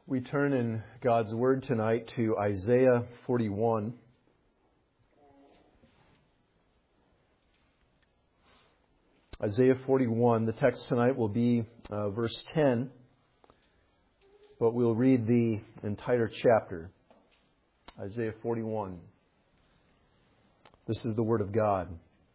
We turn in God's Word tonight to Isaiah 41. Isaiah 41, the text tonight will be verse 10, but we'll read the entire chapter. Isaiah 41. This is the Word of God.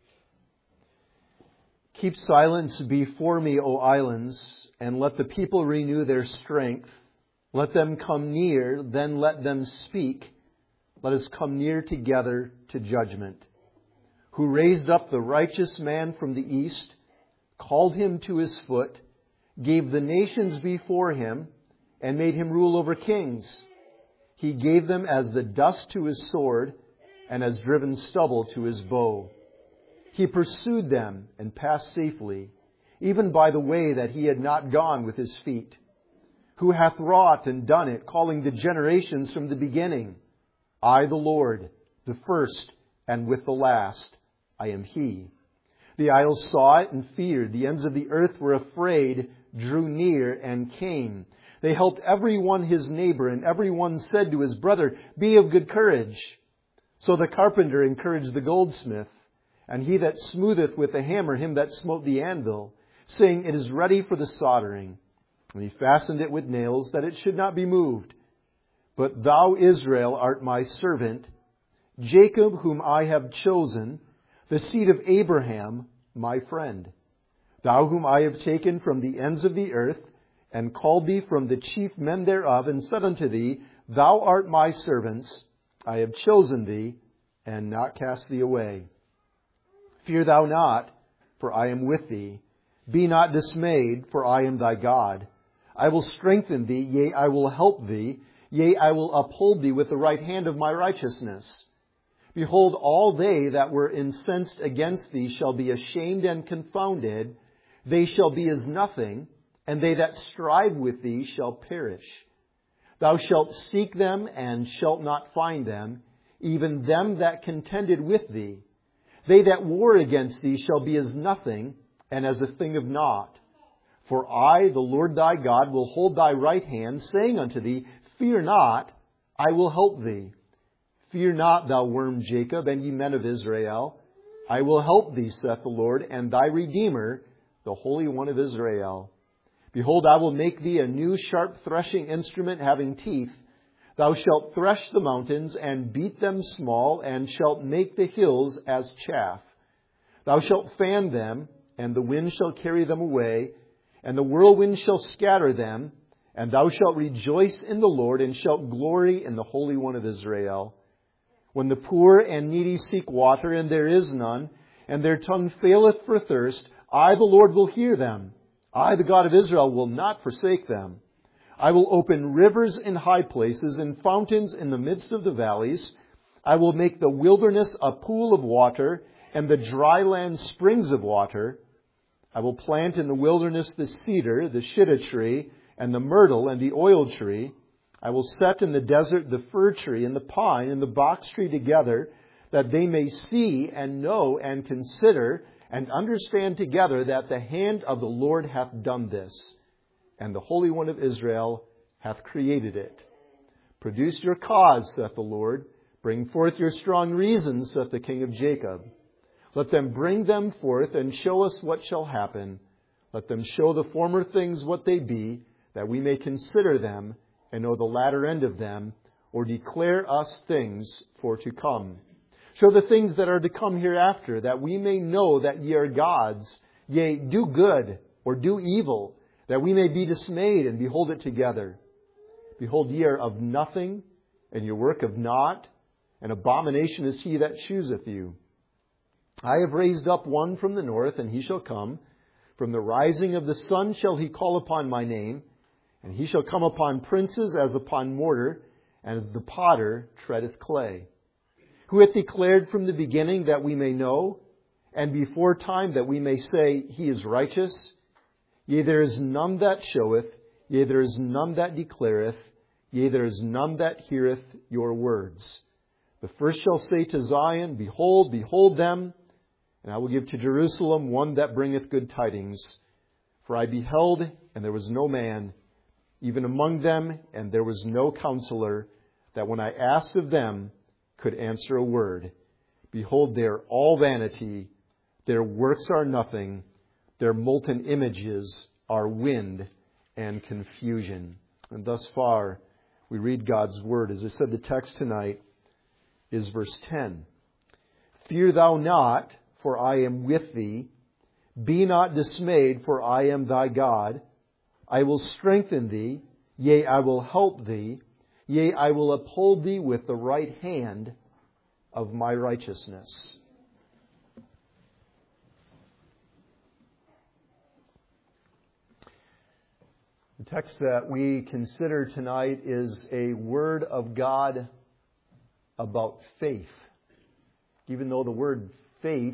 Keep silence before me, O islands, and let the people renew their strength. Let them come near, then let them speak. Let us come near together to judgment. Who raised up the righteous man from the east, called him to his foot, gave the nations before him, and made him rule over kings. He gave them as the dust to his sword, and as driven stubble to his bow. He pursued them and passed safely, even by the way that he had not gone with his feet. Who hath wrought and done it, calling the generations from the beginning? I, the Lord, the first and with the last, I am He. The isles saw it and feared. The ends of the earth were afraid, drew near and came. They helped every one his neighbor, and every one said to his brother, Be of good courage. So the carpenter encouraged the goldsmith, and he that smootheth with the hammer him that smote the anvil, saying, It is ready for the soldering. And he fastened it with nails, that it should not be moved. But thou, Israel, art my servant, Jacob, whom I have chosen, the seed of Abraham, my friend. Thou whom I have taken from the ends of the earth, and called thee from the chief men thereof, and said unto thee, Thou art my servant, I have chosen thee, and not cast thee away. Fear thou not, for I am with thee. Be not dismayed, for I am thy God. I will strengthen thee, yea, I will help thee, yea, I will uphold thee with the right hand of my righteousness. Behold, all they that were incensed against thee shall be ashamed and confounded. They shall be as nothing, and they that strive with thee shall perish. Thou shalt seek them and shalt not find them, even them that contended with thee. They that war against thee shall be as nothing, and as a thing of naught. For I, the Lord thy God, will hold thy right hand, saying unto thee, Fear not, I will help thee. Fear not, thou worm Jacob, and ye men of Israel. I will help thee, saith the Lord, and thy Redeemer, the Holy One of Israel. Behold, I will make thee a new sharp threshing instrument having teeth. Thou shalt thresh the mountains, and beat them small, and shalt make the hills as chaff. Thou shalt fan them, and the wind shall carry them away, and the whirlwind shall scatter them, and thou shalt rejoice in the Lord, and shalt glory in the Holy One of Israel. When the poor and needy seek water, and there is none, and their tongue faileth for thirst, I, the Lord, will hear them. I, the God of Israel, will not forsake them. I will open rivers in high places, and fountains in the midst of the valleys. I will make the wilderness a pool of water, and the dry land springs of water. I will plant in the wilderness the cedar, the shittim tree, and the myrtle, and the oil tree. I will set in the desert the fir tree, and the pine, and the box tree together, that they may see and know and consider and understand together that the hand of the Lord hath done this, and the Holy One of Israel hath created it. Produce your cause, saith the Lord. Bring forth your strong reasons, saith the King of Jacob. Let them bring them forth, and show us what shall happen. Let them show the former things what they be, that we may consider them, and know the latter end of them, or declare us things for to come. Show the things that are to come hereafter, that we may know that ye are gods. Yea, do good, or do evil, that we may be dismayed, and behold it together. Behold, ye are of nothing, and your work of naught, and abomination is he that chooseth you. I have raised up one from the north, and he shall come. From the rising of the sun shall he call upon my name, and he shall come upon princes as upon mortar, and as the potter treadeth clay. Who hath declared from the beginning that we may know, and before time that we may say, He is righteous? Yea, there is none that showeth, yea, there is none that declareth, yea, there is none that heareth your words. The first shall say to Zion, Behold, behold them. And I will give to Jerusalem one that bringeth good tidings. For I beheld, and there was no man, even among them, and there was no counselor that when I asked of them could answer a word. Behold, they are all vanity. Their works are nothing. Their molten images are wind and confusion. And thus far, we read God's Word. As I said, the text tonight is verse 10. Fear thou not, for I am with thee. Be not dismayed, for I am thy God. I will strengthen thee. Yea, I will help thee. Yea, I will uphold thee with the right hand of my righteousness. The text that we consider tonight is a word of God about faith. Even though the word faith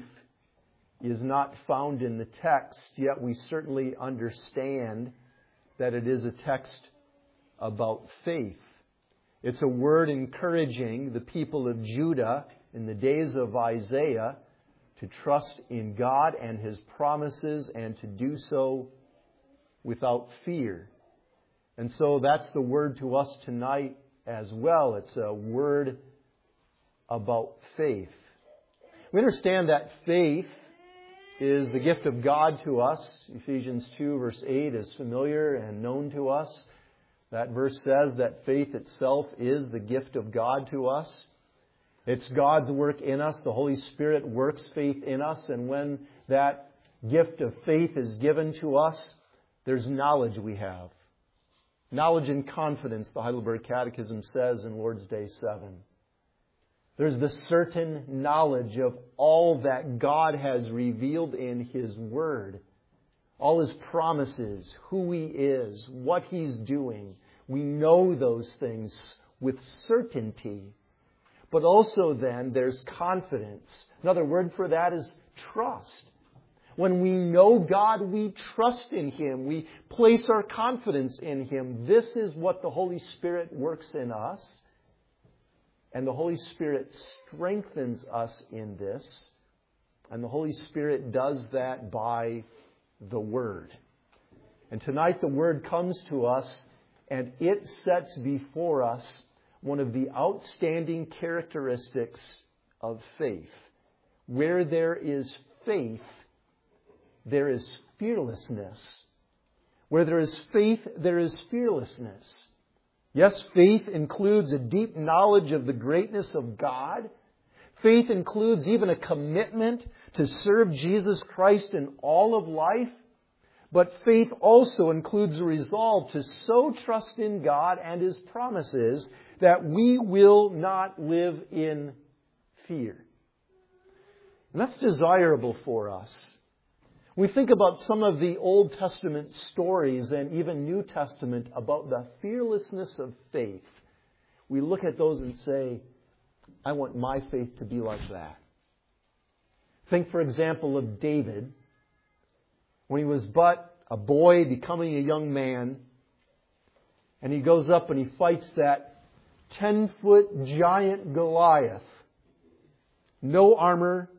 is not found in the text, yet we certainly understand that it is a text about faith. It's a word encouraging the people of Judah in the days of Isaiah to trust in God and His promises and to do so without fear. And so that's the word to us tonight as well. It's a word about faith. We understand that faith is the gift of God to us. Ephesians 2 verse 8 is familiar and known to us. That verse says that faith itself is the gift of God to us. It's God's work in us. The Holy Spirit works faith in us. And when that gift of faith is given to us, there's knowledge we have. Knowledge and confidence, the Heidelberg Catechism says in Lord's Day 7. There's the certain knowledge of all that God has revealed in His Word. All His promises, who He is, what He's doing. We know those things with certainty. But also then there's confidence. Another word for that is trust. When we know God, we trust in Him. We place our confidence in Him. This is what the Holy Spirit works in us. And the Holy Spirit strengthens us in this. And the Holy Spirit does that by the Word. And tonight the Word comes to us and it sets before us one of the outstanding characteristics of faith. Where there is faith, there is fearlessness. Where there is faith, there is fearlessness. Yes, faith includes a deep knowledge of the greatness of God. Faith includes even a commitment to serve Jesus Christ in all of life. But faith also includes a resolve to so trust in God and His promises that we will not live in fear. And that's desirable for us. We think about some of the Old Testament stories and even New Testament about the fearlessness of faith. We look at those and say, I want my faith to be like that. Think, for example, of David. When he was but a boy becoming a young man, and he goes up and he fights that 10-foot giant Goliath. No armor,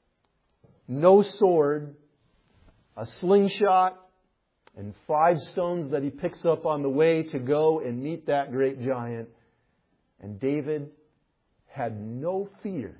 no sword, a slingshot, and 5 stones that he picks up on the way to go and meet that great giant. And David had no fear.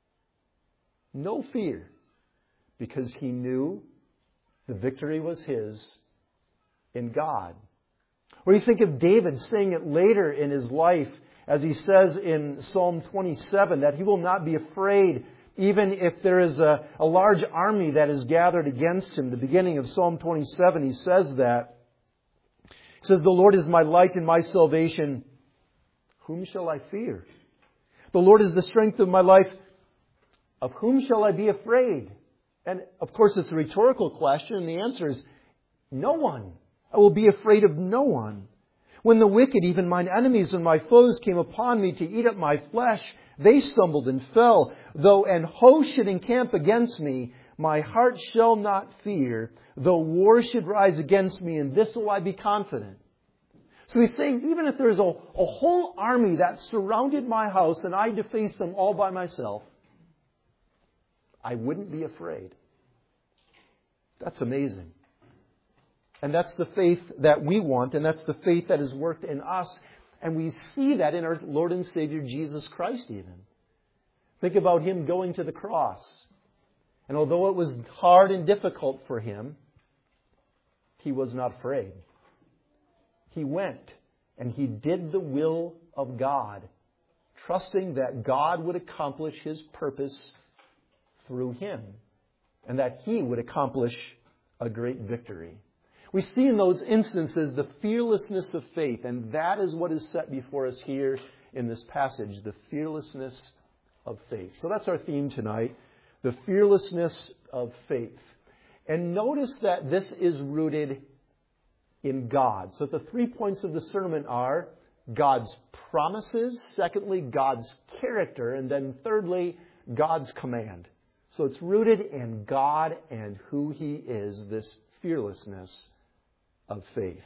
No fear. Because he knew the victory was his in God. Or you think of David saying it later in his life, as he says in Psalm 27, that he will not be afraid even if there is a large army that is gathered against him. The beginning of Psalm 27, he says that. He says, the Lord is my light and my salvation. Whom shall I fear? The Lord is the strength of my life. Of whom shall I be afraid? And of course it's a rhetorical question, and the answer is no one. I will be afraid of no one. When the wicked, even mine enemies and my foes, came upon me to eat up my flesh, they stumbled and fell. Though an host should encamp against me, my heart shall not fear. Though war should rise against me, in this will I be confident. So he's saying, even if there's a whole army that surrounded my house and I defaced them all by myself, I wouldn't be afraid. That's amazing. And that's the faith that we want, and that's the faith that is worked in us. And we see that in our Lord and Savior Jesus Christ even. Think about Him going to the cross. And although it was hard and difficult for Him, He was not afraid. He went and He did the will of God, trusting that God would accomplish His purpose through Him and that He would accomplish a great victory. We see in those instances the fearlessness of faith, and that is what is set before us here in this passage, the fearlessness of faith. So that's our theme tonight, the fearlessness of faith. And notice that this is rooted in God. So the 3 points of the sermon are God's promises, secondly, God's character, and then thirdly, God's command. So it's rooted in God and who He is, this fearlessness of faith.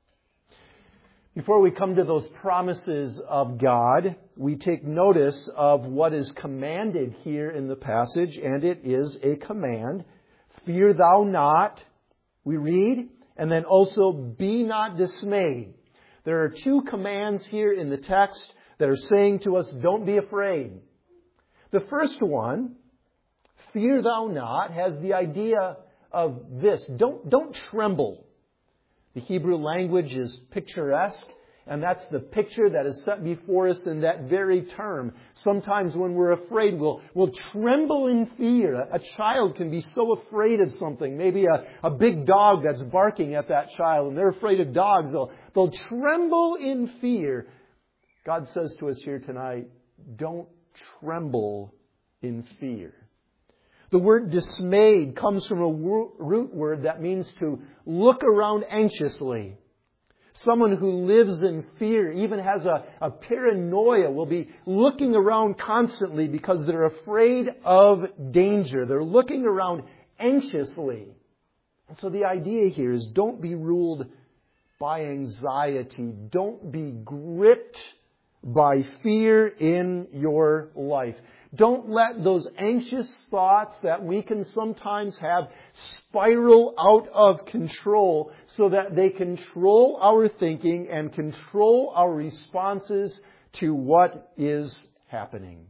Before we come to those promises of God, we take notice of what is commanded here in the passage, and it is a command. Fear thou not, we read, and then also be not dismayed. There are 2 commands here in the text that are saying to us, don't be afraid. The first one, fear thou not, has the idea of this. Don't tremble. The Hebrew language is picturesque, and that's the picture that is set before us in that very term. Sometimes when we're afraid, we'll tremble in fear. A child can be so afraid of something. Maybe a big dog that's barking at that child, and they're afraid of dogs. They'll tremble in fear. God says to us here tonight, don't tremble in fear. The word dismayed comes from a root word that means to look around anxiously. Someone who lives in fear, even has a paranoia, will be looking around constantly because they're afraid of danger. They're looking around anxiously. And so the idea here is don't be ruled by anxiety. Don't be gripped by fear in your life. Don't let those anxious thoughts that we can sometimes have spiral out of control so that they control our thinking and control our responses to what is happening.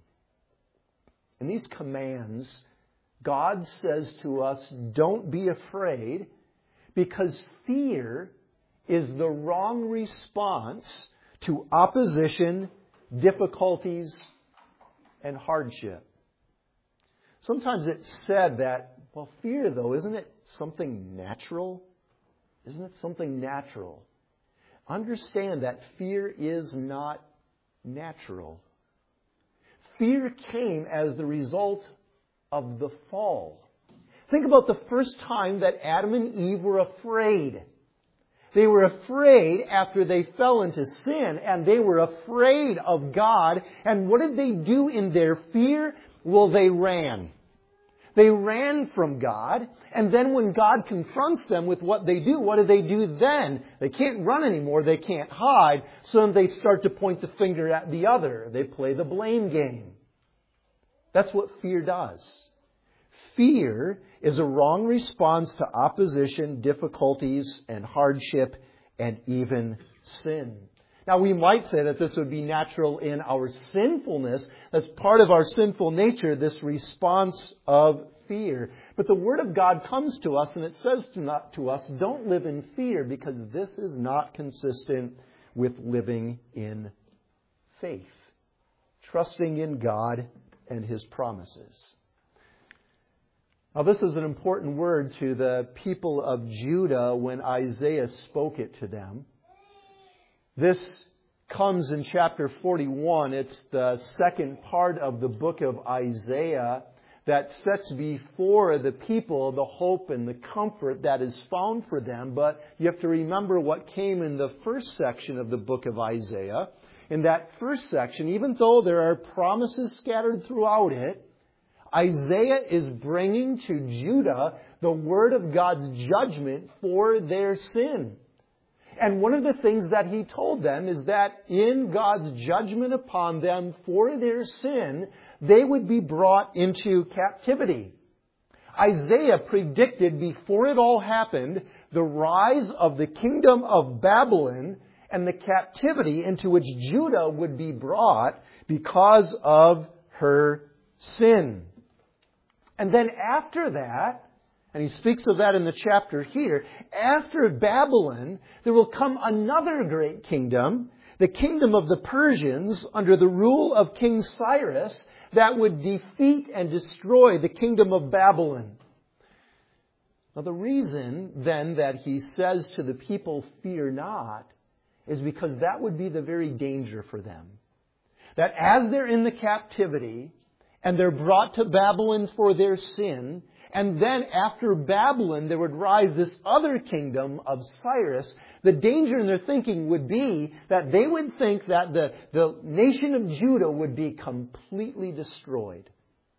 In these commands, God says to us, don't be afraid, because fear is the wrong response to opposition, difficulties, and hardship. Sometimes it's said that, well, fear, though, isn't it something natural? Isn't it something natural? Understand that fear is not natural. Fear came as the result of the fall. Think about the first time that Adam and Eve were afraid. They were afraid after they fell into sin, and they were afraid of God. And what did they do in their fear? Well, they ran. They ran from God. And then when God confronts them with what they do then? They can't run anymore. They can't hide. So then they start to point the finger at the other. They play the blame game. That's what fear does. Fear is a wrong response to opposition, difficulties, and hardship, and even sin. Now, we might say that this would be natural in our sinfulness. That's part of our sinful nature, this response of fear. But the Word of God comes to us, and it says to us, don't live in fear, because this is not consistent with living in faith, trusting in God and His promises. Now, this is an important word to the people of Judah when Isaiah spoke it to them. This comes in chapter 41. It's the second part of the book of Isaiah that sets before the people the hope and the comfort that is found for them. But you have to remember what came in the first section of the book of Isaiah. In that first section, even though there are promises scattered throughout it, Isaiah is bringing to Judah the word of God's judgment for their sin. And one of the things that he told them is that in God's judgment upon them for their sin, they would be brought into captivity. Isaiah predicted before it all happened the rise of the kingdom of Babylon and the captivity into which Judah would be brought because of her sin. And then after that, and he speaks of that in the chapter here, after Babylon, there will come another great kingdom, the kingdom of the Persians under the rule of King Cyrus, that would defeat and destroy the kingdom of Babylon. Now the reason then that he says to the people, fear not, is because that would be the very danger for them. That as they're in the captivity, and they're brought to Babylon for their sin, and then after Babylon there would rise this other kingdom of Cyrus, the danger in their thinking would be that they would think that the nation of Judah would be completely destroyed.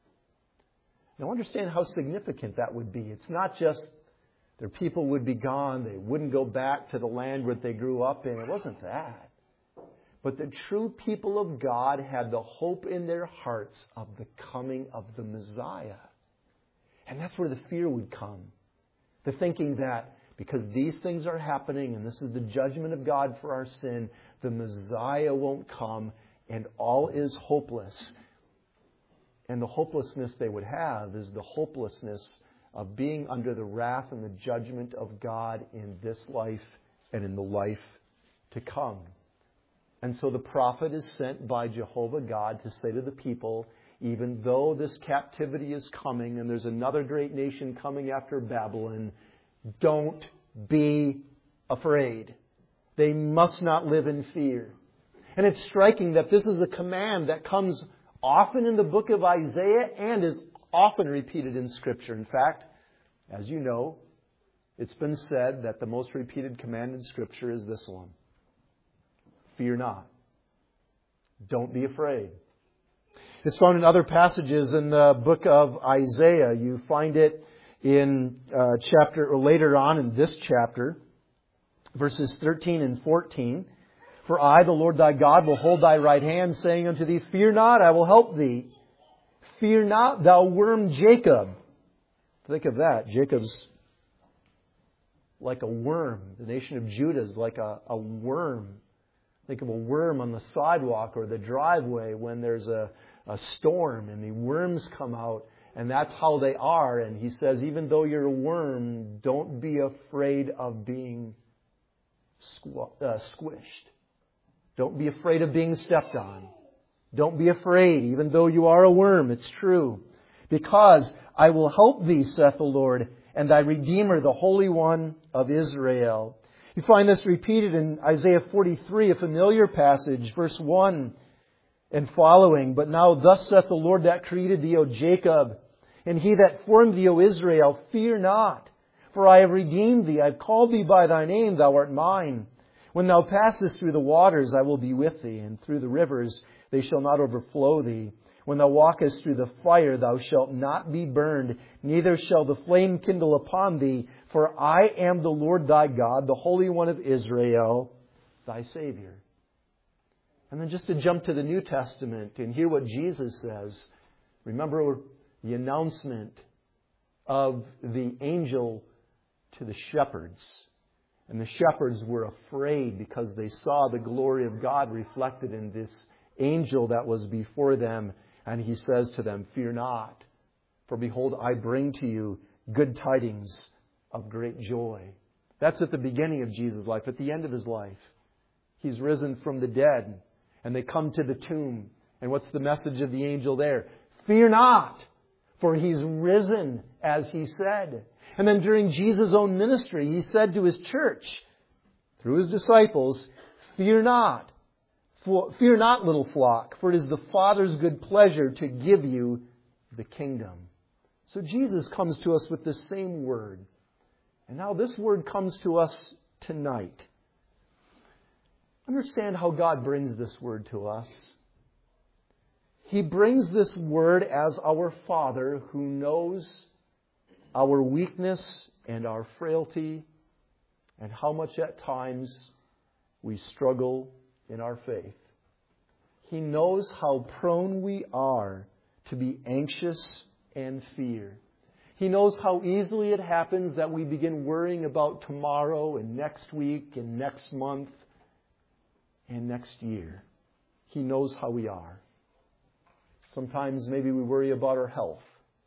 Now understand how significant that would be. It's not just their people would be gone, they wouldn't go back to the land where they grew up in. It wasn't that. But the true people of God had the hope in their hearts of the coming of the Messiah. And that's where the fear would come. The thinking that because these things are happening and this is the judgment of God for our sin, the Messiah won't come and all is hopeless. And the hopelessness they would have is the hopelessness of being under the wrath and the judgment of God in this life and in the life to come. And so the prophet is sent by Jehovah God to say to the people, even though this captivity is coming and there's another great nation coming after Babylon, don't be afraid. They must not live in fear. And it's striking that this is a command that comes often in the book of Isaiah and is often repeated in Scripture. In fact, as you know, it's been said that the most repeated command in Scripture is this one. Fear not. Don't be afraid. It's found in other passages in the book of Isaiah. You find it in chapter, or later on in this chapter, verses 13 and 14. For I, the Lord thy God, will hold thy right hand, saying unto thee, fear not, I will help thee. Fear not, thou worm Jacob. Think of that. Jacob's like a worm. The nation of Judah is like a worm. Think of a worm on the sidewalk or the driveway when there's a storm and the worms come out, and that's how they are. And he says, even though you're a worm, don't be afraid of being squished. Don't be afraid of being stepped on. Don't be afraid, even though you are a worm. It's true. Because I will help thee, saith the Lord, and thy Redeemer, the Holy One of Israel. You find this repeated in Isaiah 43, a familiar passage, verse 1 and following. But now thus saith the Lord that created thee, O Jacob, and he that formed thee, O Israel, fear not. For I have redeemed thee, I have called thee by thy name, thou art mine. When thou passest through the waters, I will be with thee, and through the rivers they shall not overflow thee. When thou walkest through the fire, thou shalt not be burned, neither shall the flame kindle upon thee. For I am the Lord thy God, the Holy One of Israel, thy Savior. And then just to jump to the New Testament and hear what Jesus says. Remember the announcement of the angel to the shepherds. And the shepherds were afraid because they saw the glory of God reflected in this angel that was before them. And he says to them, fear not, for behold, I bring to you good tidings of great joy. That's at the beginning of Jesus' life. At the end of His life, He's risen from the dead. And they come to the tomb. And what's the message of the angel there? Fear not, for He's risen, as He said. And then during Jesus' own ministry, He said to His church, through His disciples, fear not. Fear not, little flock, for it is the Father's good pleasure to give you the kingdom. So Jesus comes to us with the same word. And now this word comes to us tonight. Understand how God brings this word to us. He brings this word as our Father who knows our weakness and our frailty and how much at times we struggle in our faith. He knows how prone we are to be anxious and fear. He knows how easily it happens that we begin worrying about tomorrow and next week and next month and next year. He knows how we are. Sometimes maybe we worry about our health.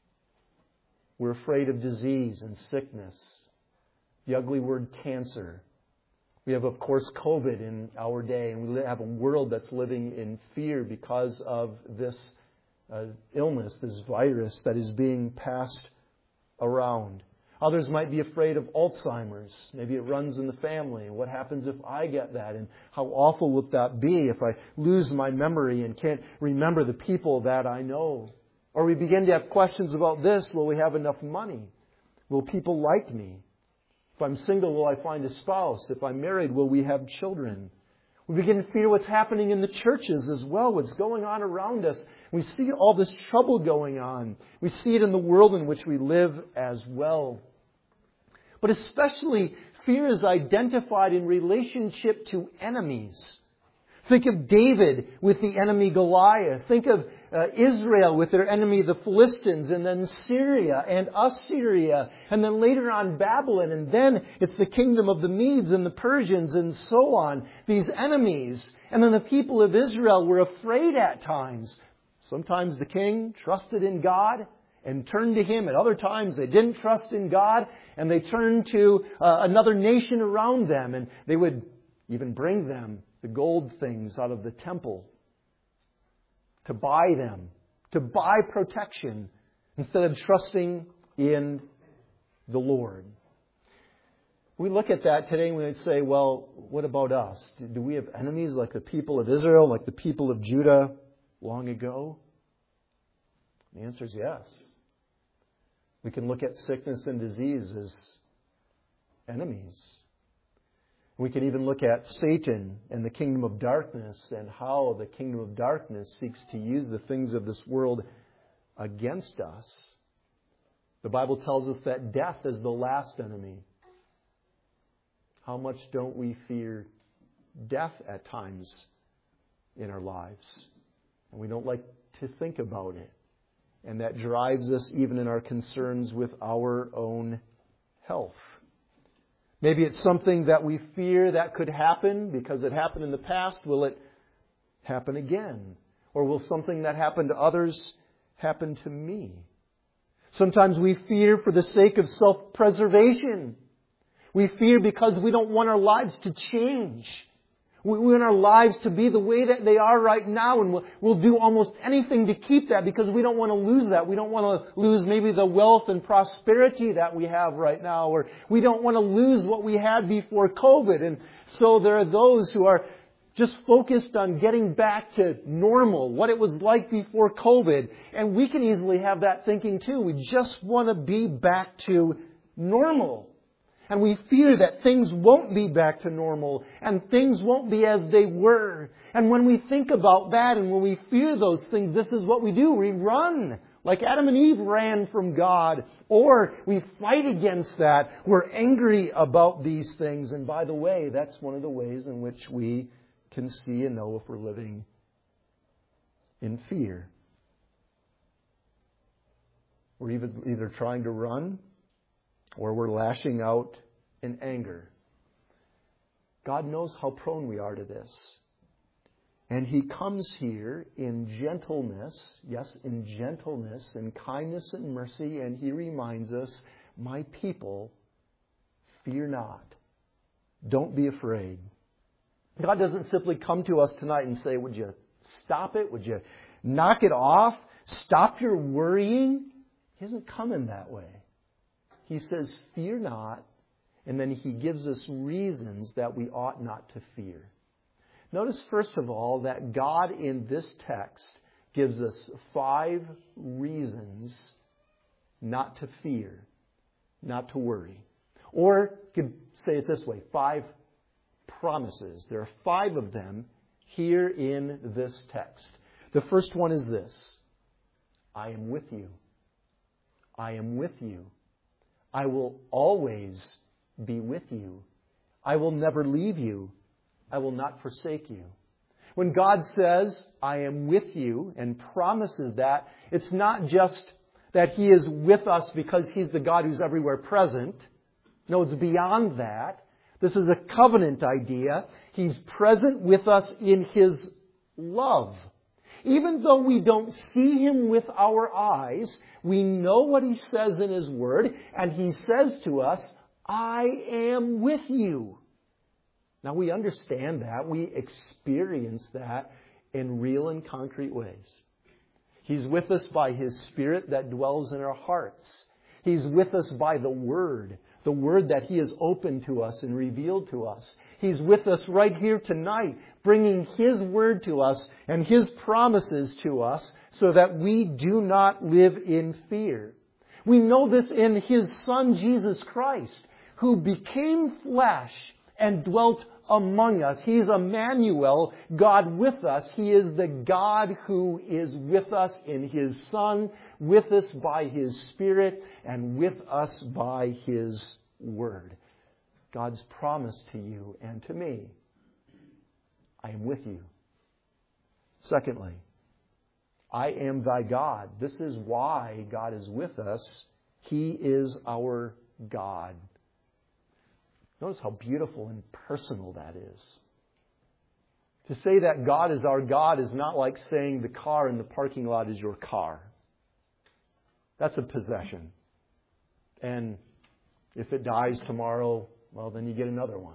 We're afraid of disease and sickness. The ugly word cancer. We have, of course, COVID in our day, and we have a world that's living in fear because of this illness, this virus that is being passed around. Others might be afraid of Alzheimer's. Maybe it runs in the family. What happens if I get that? And how awful would that be if I lose my memory and can't remember the people that I know? Or we begin to have questions about this. Will we have enough money? Will people like me? If I'm single, will I find a spouse? If I'm married, will we have children? We begin to fear what's happening in the churches as well, what's going on around us. We see all this trouble going on. We see it in the world in which we live as well. But especially, fear is identified in relationship to enemies. Think of David with the enemy Goliath. Think of Israel with their enemy the Philistines, and then Syria and Assyria, and then later on Babylon, and then it's the kingdom of the Medes and the Persians and so on. These enemies. And then the people of Israel were afraid at times. Sometimes the king trusted in God and turned to Him. At other times they didn't trust in God and they turned to another nation around them, and they would even bring them the gold things out of the temple to buy them, to buy protection instead of trusting in the Lord. We look at that today and we would say, well, what about us? Do we have enemies like the people of Israel, like the people of Judah long ago? The answer is yes. We can look at sickness and disease as enemies. We can even look at Satan and the kingdom of darkness and how the kingdom of darkness seeks to use the things of this world against us. The Bible tells us that death is the last enemy. How much don't we fear death at times in our lives? And we don't like to think about it. And that drives us even in our concerns with our own health. Maybe it's something that we fear that could happen because it happened in the past. Will it happen again? Or will something that happened to others happen to me? Sometimes we fear for the sake of self-preservation. We fear because we don't want our lives to change. We want our lives to be the way that they are right now, and we'll do almost anything to keep that because we don't want to lose that. We don't want to lose maybe the wealth and prosperity that we have right now, or we don't want to lose what we had before COVID. And so there are those who are just focused on getting back to normal, what it was like before COVID. And we can easily have that thinking too. We just want to be back to normal. And we fear that things won't be back to normal and things won't be as they were. And when we think about that and when we fear those things, this is what we do. We run like Adam and Eve ran from God. Or we fight against that. We're angry about these things. And by the way, that's one of the ways in which we can see and know if we're living in fear. We're either trying to run or we're lashing out in anger. God knows how prone we are to this. And He comes here in gentleness, yes, in gentleness and kindness and mercy, and He reminds us, my people, fear not. Don't be afraid. God doesn't simply come to us tonight and say, would you stop it? Would you knock it off? Stop your worrying? He doesn't come in that way. He says, fear not, and then He gives us reasons that we ought not to fear. Notice, first of all, that God in this text gives us 5 reasons not to fear, not to worry. Or, you could say it this way, 5 promises. There are 5 of them here in this text. The first one is this: I am with you. I am with you. I will always be with you. I will never leave you. I will not forsake you. When God says, I am with you, and promises that, it's not just that He is with us because He's the God who's everywhere present. No, it's beyond that. This is a covenant idea. He's present with us in His love. Even though we don't see Him with our eyes, we know what He says in His Word, and He says to us, I am with you. Now we understand that. We experience that in real and concrete ways. He's with us by His Spirit that dwells in our hearts. He's with us by the Word that He has opened to us and revealed to us. He's with us right here tonight, bringing His Word to us and His promises to us so that we do not live in fear. We know this in His Son, Jesus Christ, who became flesh and dwelt among us. He's Emmanuel, God with us. He is the God who is with us in His Son, with us by His Spirit, and with us by His Word. God's promise to you and to me, I am with you. Secondly, I am thy God. This is why God is with us. He is our God. Notice how beautiful and personal that is. To say that God is our God is not like saying the car in the parking lot is your car. That's a possession. And if it dies tomorrow, well, then you get another one.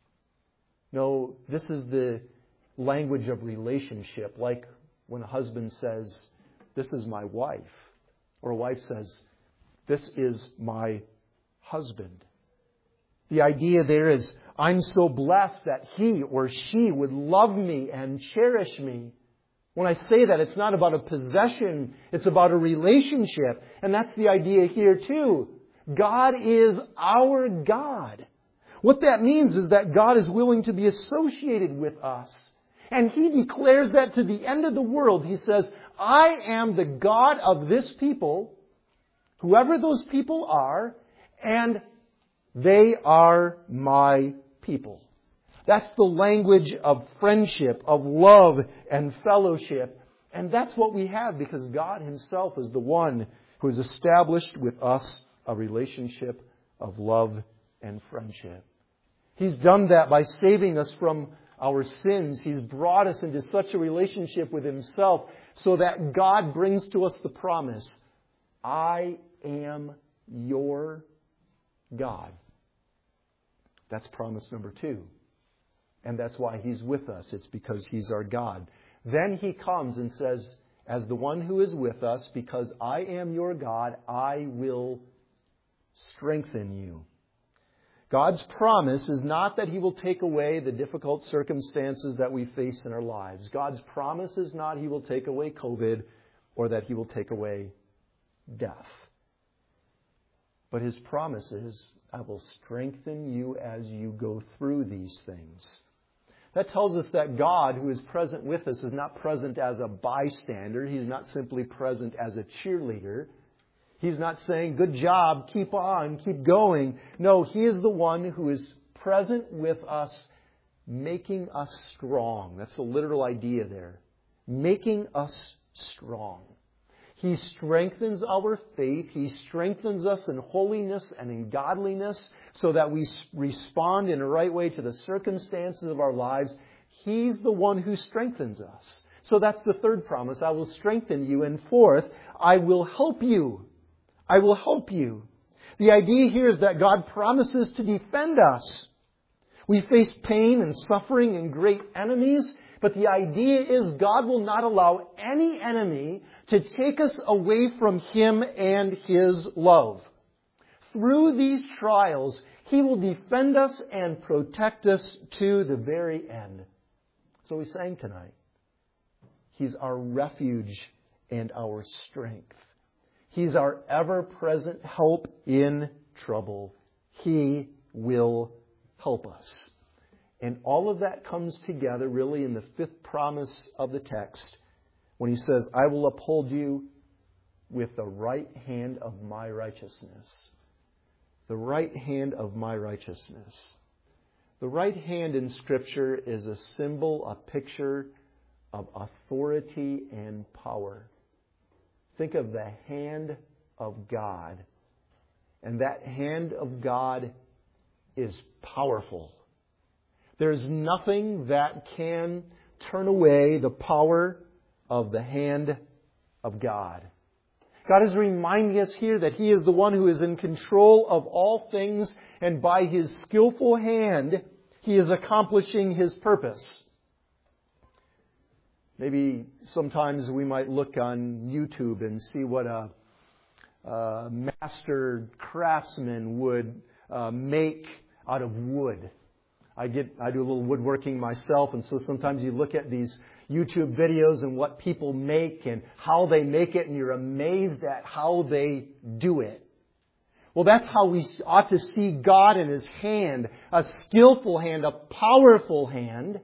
No, this is the language of relationship, like when a husband says, this is my wife, or a wife says, this is my husband. The idea there is, I'm so blessed that he or she would love me and cherish me. When I say that, it's not about a possession, it's about a relationship. And that's the idea here too. God is our God. What that means is that God is willing to be associated with us. And He declares that to the end of the world. He says, I am the God of this people, whoever those people are, and they are my people. That's the language of friendship, of love and fellowship. And that's what we have because God Himself is the one who has established with us a relationship of love and friendship. He's done that by saving us from our sins. He's brought us into such a relationship with Himself so that God brings to us the promise, I am your God. That's promise number 2. And that's why He's with us. It's because He's our God. Then He comes and says, as the one who is with us, because I am your God, I will strengthen you. God's promise is not that He will take away the difficult circumstances that we face in our lives. God's promise is not He will take away COVID or that He will take away death. But His promise is, I will strengthen you as you go through these things. That tells us that God, who is present with us, is not present as a bystander. He's not simply present as a cheerleader. He's not saying, good job, keep on, keep going. No, He is the one who is present with us, making us strong. That's the literal idea there. Making us strong. He strengthens our faith. He strengthens us in holiness and in godliness so that we respond in a right way to the circumstances of our lives. He's the one who strengthens us. So that's the third promise. I will strengthen you. And fourth, I will help you. I will help you. The idea here is that God promises to defend us. We face pain and suffering and great enemies, but the idea is God will not allow any enemy to take us away from Him and His love. Through these trials, He will defend us and protect us to the very end. So we sang tonight. He's our refuge and our strength. He's our ever-present help in trouble. He will help us. And all of that comes together really in the fifth promise of the text when He says, I will uphold you with the right hand of my righteousness. The right hand of my righteousness. The right hand in Scripture is a symbol, a picture of authority and power. Think of the hand of God. And that hand of God is powerful. There's nothing that can turn away the power of the hand of God. God is reminding us here that He is the one who is in control of all things, and by His skillful hand, He is accomplishing His purpose. Maybe sometimes we might look on YouTube and see what a master craftsman would make out of wood. I do a little woodworking myself, and so sometimes you look at these YouTube videos and what people make and how they make it, and you're amazed at how they do it. Well, that's how we ought to see God in His hand, a skillful hand, a powerful hand,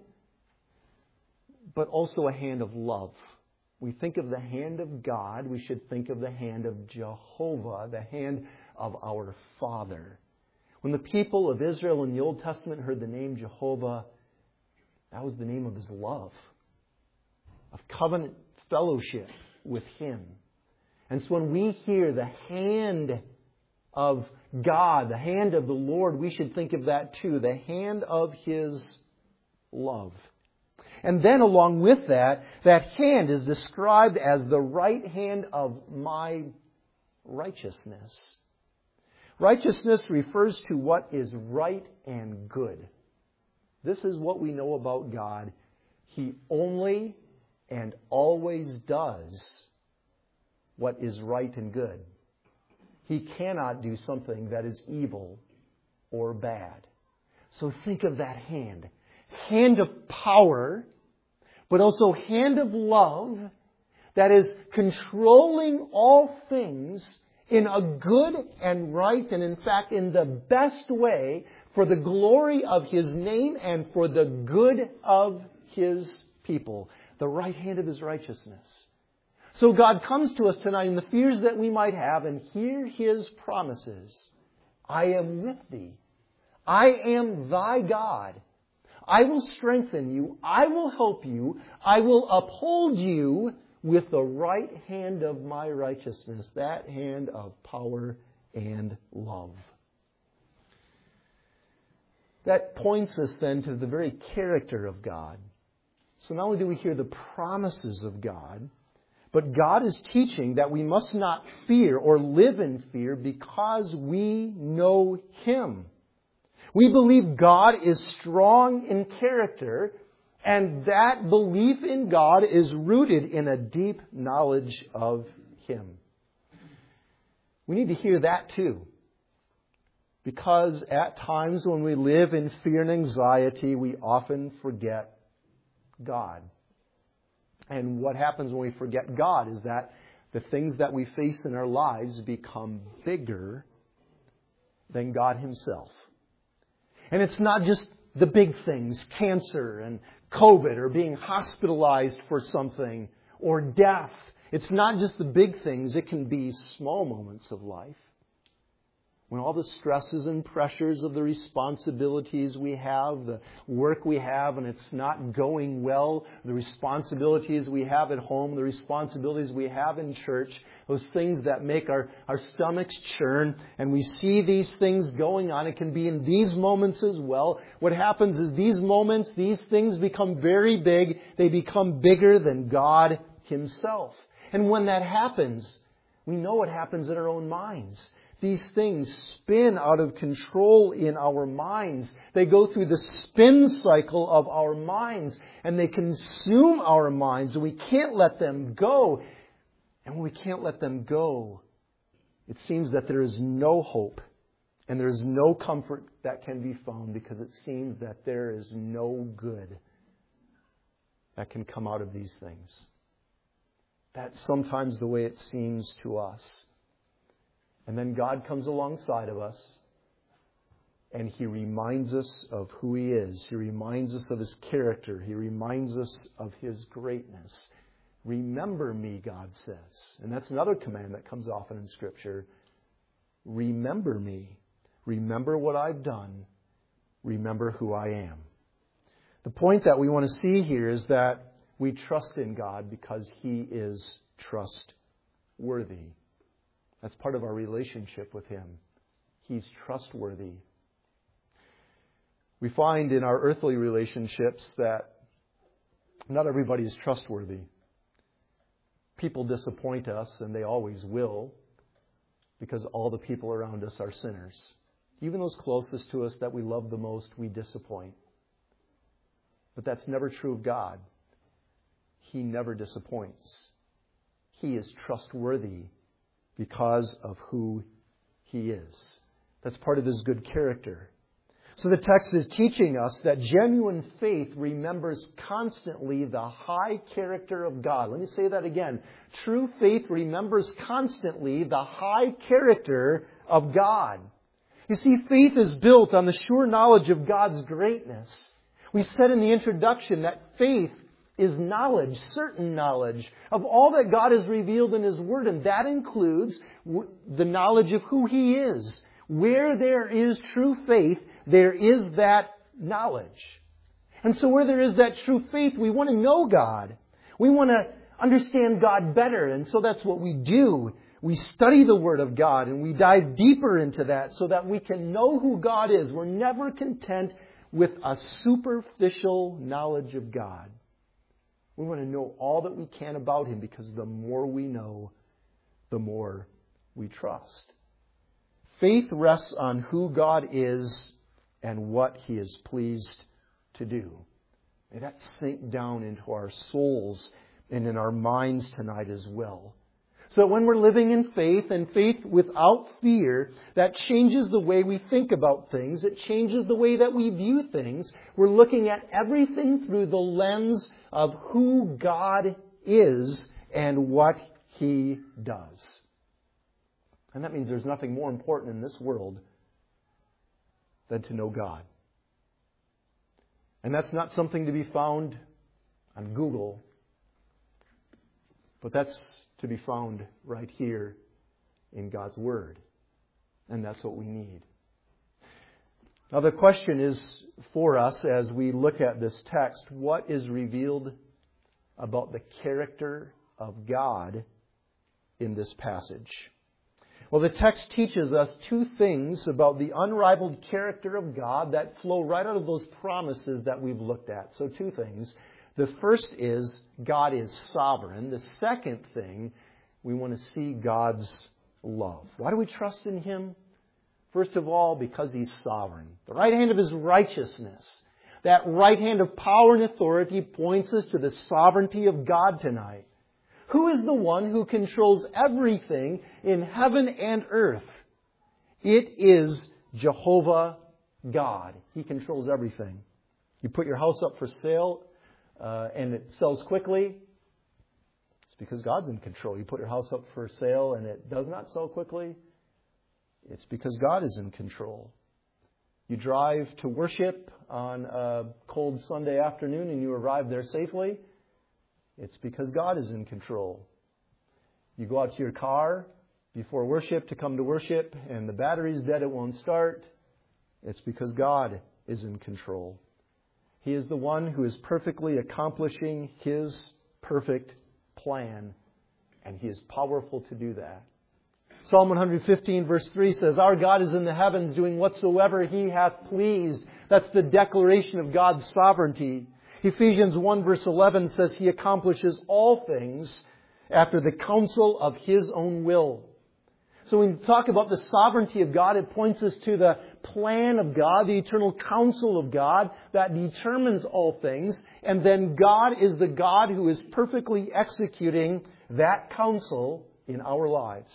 but also a hand of love. We think of the hand of God, we should think of the hand of Jehovah, the hand of our Father. When the people of Israel in the Old Testament heard the name Jehovah, that was the name of His love, of covenant fellowship with Him. And so when we hear the hand of God, the hand of the Lord, we should think of that too, the hand of His love. And then along with that, that hand is described as the right hand of my righteousness. Righteousness refers to what is right and good. This is what we know about God. He only and always does what is right and good. He cannot do something that is evil or bad. So think of that hand. Hand of power, but also hand of love that is controlling all things in a good and right, and in fact in the best way, for the glory of His name and for the good of His people. The right hand of His righteousness. So God comes to us tonight in the fears that we might have and hear His promises. I am with thee. I am thy God. I will strengthen you. I will help you. I will uphold you with the right hand of my righteousness, that hand of power and love. That points us then to the very character of God. So not only do we hear the promises of God, but God is teaching that we must not fear or live in fear because we know Him. We believe God is strong in character, and that belief in God is rooted in a deep knowledge of Him. We need to hear that too. Because at times when we live in fear and anxiety, we often forget God. And what happens when we forget God is that the things that we face in our lives become bigger than God Himself. And it's not just the big things, cancer and COVID or being hospitalized for something or death. It's not just the big things. It can be small moments of life. When all the stresses and pressures of the responsibilities we have, the work we have, and it's not going well, the responsibilities we have at home, the responsibilities we have in church, those things that make our stomachs churn, and we see these things going on. It can be in these moments as well. What happens is these moments, these things become very big. They become bigger than God Himself. And when that happens, we know what happens in our own minds. These things spin out of control in our minds. They go through the spin cycle of our minds, and they consume our minds, and we can't let them go. And when we can't let them go, it seems that there is no hope, and there is no comfort that can be found, because it seems that there is no good that can come out of these things. That's sometimes the way it seems to us. And then God comes alongside of us, and He reminds us of who He is. He reminds us of His character. He reminds us of His greatness. Remember me, God says. And that's another command that comes often in Scripture. Remember me. Remember what I've done. Remember who I am. The point that we want to see here is that we trust in God because He is trustworthy. That's part of our relationship with Him. He's trustworthy. We find in our earthly relationships that not everybody is trustworthy. People disappoint us, and they always will, because all the people around us are sinners. Even those closest to us that we love the most, we disappoint. But that's never true of God. He never disappoints. He is trustworthy because of who He is. That's part of His good character. So the text is teaching us that genuine faith remembers constantly the high character of God. Let me say that again. True faith remembers constantly the high character of God. You see, faith is built on the sure knowledge of God's greatness. We said in the introduction that faith is knowledge, certain knowledge of all that God has revealed in His Word, and that includes the knowledge of who He is. Where there is true faith, there is that knowledge. And so where there is that true faith, we want to know God. We want to understand God better, and so that's what we do. We study the Word of God, and we dive deeper into that so that we can know who God is. We're never content with a superficial knowledge of God. We want to know all that we can about Him, because the more we know, the more we trust. Faith rests on who God is and what He is pleased to do. May that sink down into our souls and in our minds tonight as well. So that when we're living in faith, and faith without fear, that changes the way we think about things. It changes the way that we view things. We're looking at everything through the lens of who God is and what He does. And that means there's nothing more important in this world than to know God. And that's not something to be found on Google, but that's to be found right here in God's Word. And that's what we need. Now the question is for us as we look at this text, what is revealed about the character of God in this passage? Well, the text teaches us two things about the unrivaled character of God that flow right out of those promises that we've looked at. So two things. The first is God is sovereign. The second thing, we want to see God's love. Why do we trust in Him? First of all, because He's sovereign. The right hand of His righteousness, that right hand of power and authority, points us to the sovereignty of God tonight. Who is the one who controls everything in heaven and earth? It is Jehovah God. He controls everything. You put your house up for sale and it sells quickly, it's because God's in control. You put your house up for sale and it does not sell quickly, it's because God is in control. You drive to worship on a cold Sunday afternoon and you arrive there safely, it's because God is in control. You go out to your car before worship to come to worship and the battery's dead, it won't start. It's because God is in control. He is the one who is perfectly accomplishing His perfect plan, and He is powerful to do that. Psalm 115 verse 3 says, "Our God is in the heavens doing whatsoever He hath pleased." That's the declaration of God's sovereignty. Ephesians 1 verse 11 says He accomplishes all things after the counsel of His own will. So when we talk about the sovereignty of God, it points us to the plan of God, the eternal counsel of God that determines all things. And then God is the God who is perfectly executing that counsel in our lives.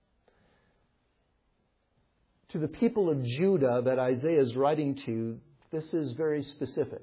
To the people of Judah that Isaiah is writing to, this is very specific.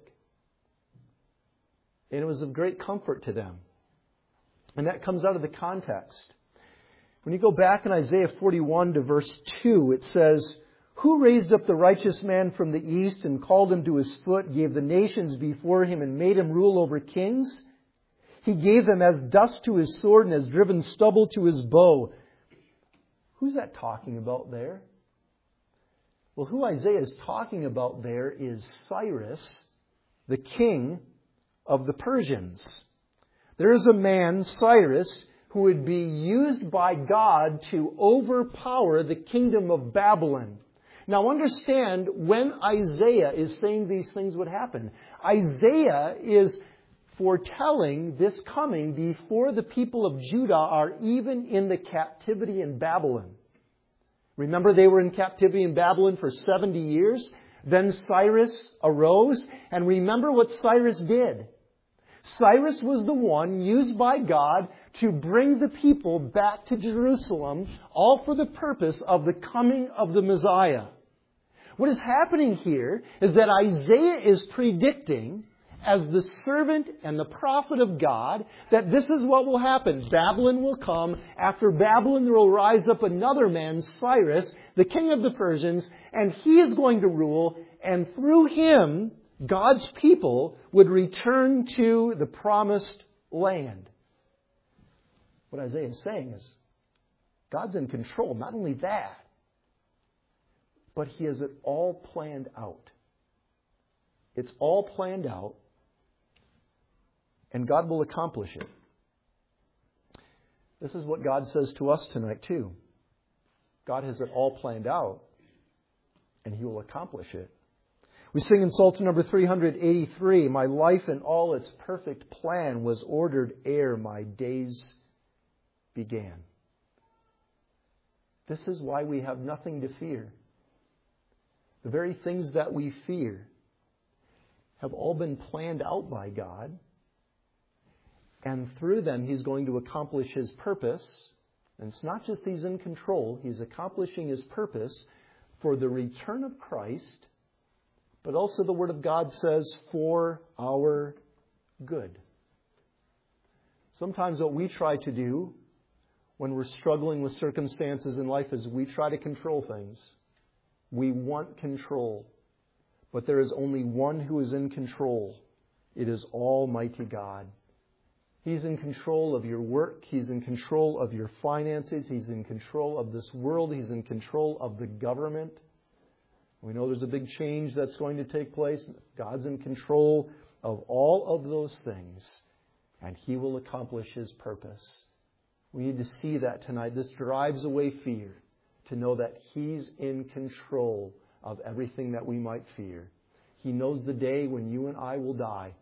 And it was of great comfort to them. And that comes out of the context. When you go back in Isaiah 41 to verse 2, it says, "Who raised up the righteous man from the east and called him to his foot, gave the nations before him and made him rule over kings? He gave them as dust to his sword and has driven stubble to his bow." Who's that talking about there? Well, who Isaiah is talking about there is Cyrus, the king of the Persians. There is a man, Cyrus, who would be used by God to overpower the kingdom of Babylon. Now understand, when Isaiah is saying these things would happen, Isaiah is foretelling this coming before the people of Judah are even in the captivity in Babylon. Remember, they were in captivity in Babylon for 70 years. Then Cyrus arose, and remember what Cyrus did. Cyrus was the one used by God to bring the people back to Jerusalem, all for the purpose of the coming of the Messiah. What is happening here is that Isaiah is predicting, as the servant and the prophet of God, that this is what will happen. Babylon will come. After Babylon, there will rise up another man, Cyrus, the king of the Persians, and he is going to rule, and through him, God's people would return to the promised land. What Isaiah is saying is, God's in control. Not only that, but He has it all planned out. It's all planned out, and God will accomplish it. This is what God says to us tonight, too. God has it all planned out, and He will accomplish it. We sing in Psalter number 383, "My life in all its perfect plan was ordered ere my days began." This is why we have nothing to fear. The very things that we fear have all been planned out by God, and through them He's going to accomplish His purpose. And it's not just He's in control, He's accomplishing His purpose for the return of Christ, but also the Word of God says for our good. Sometimes what we try to do when we're struggling with circumstances in life is we try to control things. We want control. But there is only one who is in control. It is Almighty God. He's in control of your work. He's in control of your finances. He's in control of this world. He's in control of the government. We know there's a big change that's going to take place. God's in control of all of those things, and He will accomplish His purpose. We need to see that tonight. This drives away fear, to know that He's in control of everything that we might fear. He knows the day when you and I will die,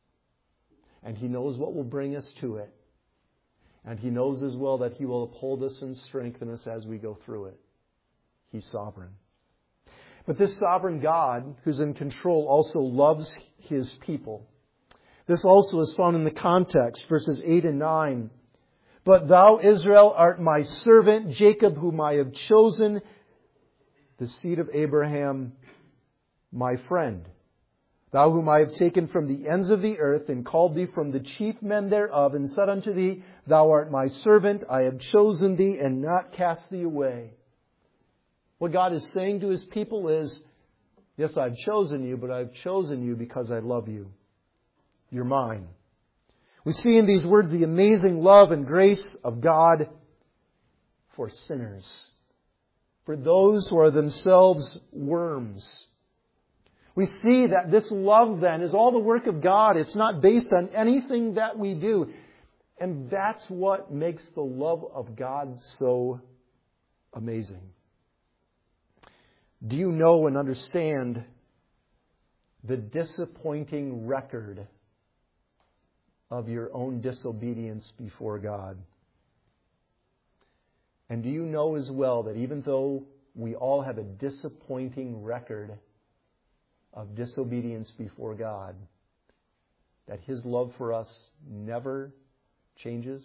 and He knows what will bring us to it. And He knows as well that He will uphold us and strengthen us as we go through it. He's sovereign. But this sovereign God, who's in control, also loves His people. This also is found in the context, verses 8 and 9. "But thou, Israel, art my servant, Jacob, whom I have chosen, the seed of Abraham, my friend. Thou whom I have taken from the ends of the earth, and called thee from the chief men thereof, and said unto thee, Thou art my servant, I have chosen thee, and not cast thee away." What God is saying to His people is, yes, I've chosen you, but I've chosen you because I love you. You're mine. We see in these words the amazing love and grace of God for sinners, for those who are themselves worms. We see that this love then is all the work of God. It's not based on anything that we do. And that's what makes the love of God so amazing. Do you know and understand the disappointing record of your own disobedience before God? And do you know as well that even though we all have a disappointing record of disobedience before God, that His love for us never changes?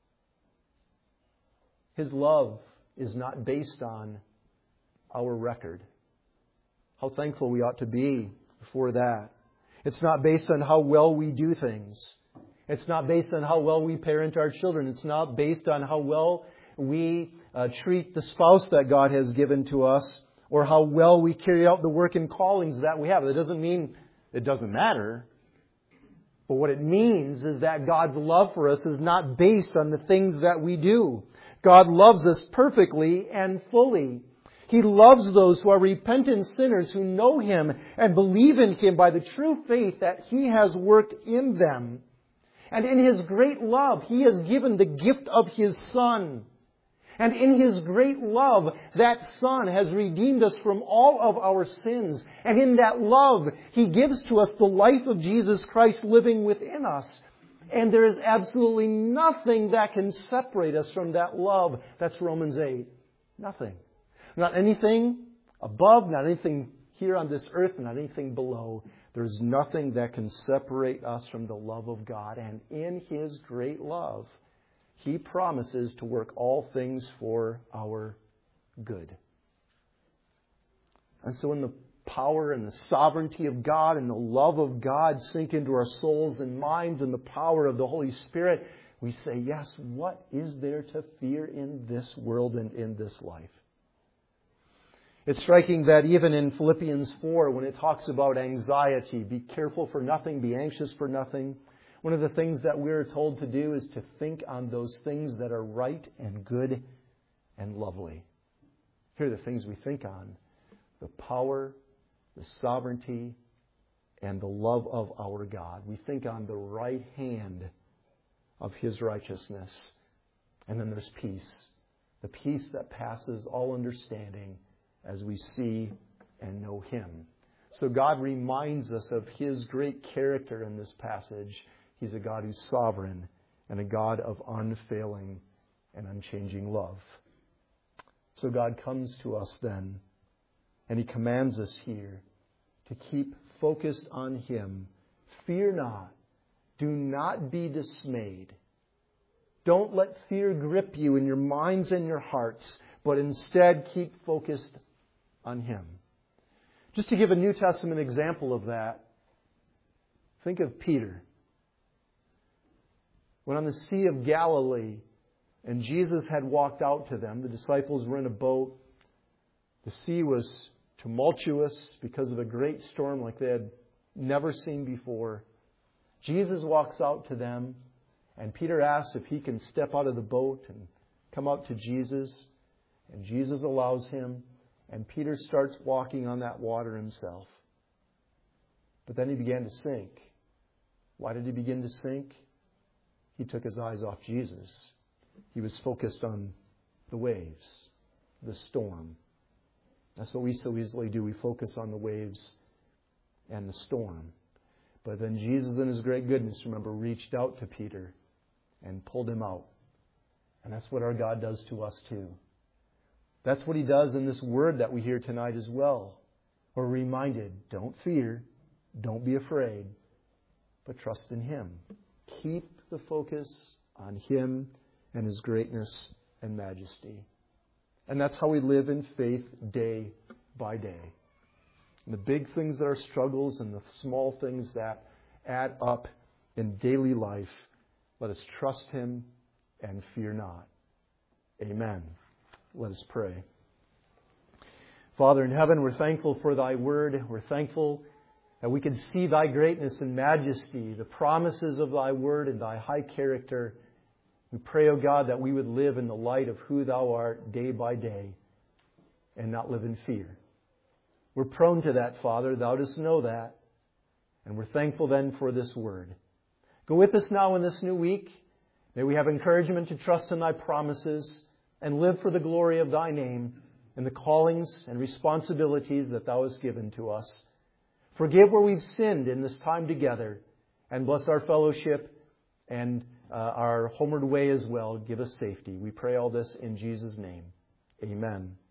His love is not based on our record. How thankful we ought to be for that. It's not based on how well we do things. It's not based on how well we parent our children. It's not based on how well we treat the spouse that God has given to us, or how well we carry out the work and callings that we have. It doesn't mean it doesn't matter. But what it means is that God's love for us is not based on the things that we do. God loves us perfectly and fully. He loves those who are repentant sinners who know Him and believe in Him by the true faith that He has worked in them. And in His great love, He has given the gift of His Son. And in His great love, that Son has redeemed us from all of our sins. And in that love, He gives to us the life of Jesus Christ living within us. And there is absolutely nothing that can separate us from that love. That's Romans 8. Nothing. Not anything above, not anything here on this earth, not anything below. There's nothing that can separate us from the love of God. And in His great love, He promises to work all things for our good. And so when the power and the sovereignty of God and the love of God sink into our souls and minds and the power of the Holy Spirit, we say, yes, what is there to fear in this world and in this life? It's striking that even in Philippians 4, when it talks about anxiety, be careful for nothing, be anxious for nothing, one of the things that we're told to do is to think on those things that are right and good and lovely. Here are the things we think on: the power, the sovereignty, and the love of our God. We think on the right hand of His righteousness. And then there's peace. The peace that passes all understanding as we see and know Him. So God reminds us of His great character in this passage. He's a God who's sovereign and a God of unfailing and unchanging love. So God comes to us then, and He commands us here to keep focused on Him. Fear not. Do not be dismayed. Don't let fear grip you in your minds and your hearts, but instead keep focused on Him. Just to give a New Testament example of that, think of Peter. When on the Sea of Galilee, and Jesus had walked out to them, the disciples were in a boat. The sea was tumultuous because of a great storm like they had never seen before. Jesus walks out to them, and Peter asks if he can step out of the boat and come out to Jesus. And Jesus allows him, and Peter starts walking on that water himself. But then he began to sink. Why did he begin to sink? He took his eyes off Jesus. He was focused on the waves, the storm. That's what we so easily do. We focus on the waves and the storm. But then Jesus, in His great goodness, remember, reached out to Peter and pulled him out. And that's what our God does to us too. That's what He does in this word that we hear tonight as well. We're reminded, don't fear, don't be afraid, but trust in Him. Keep the focus on Him and His greatness and majesty. And that's how we live in faith day by day. And the big things that are struggles and the small things that add up in daily life, let us trust Him and fear not. Amen. Let us pray. Father in heaven, we're thankful for Thy word. We're thankful that we can see Thy greatness and majesty, the promises of Thy word and Thy high character. We pray, O God, that we would live in the light of who Thou art day by day and not live in fear. We're prone to that, Father. Thou dost know that. And we're thankful then for this word. Go with us now in this new week. May we have encouragement to trust in Thy promises and live for the glory of Thy name and the callings and responsibilities that Thou hast given to us. Forgive where we've sinned in this time together, and bless our fellowship and our homeward way as well. Give us safety. We pray all this in Jesus' name. Amen.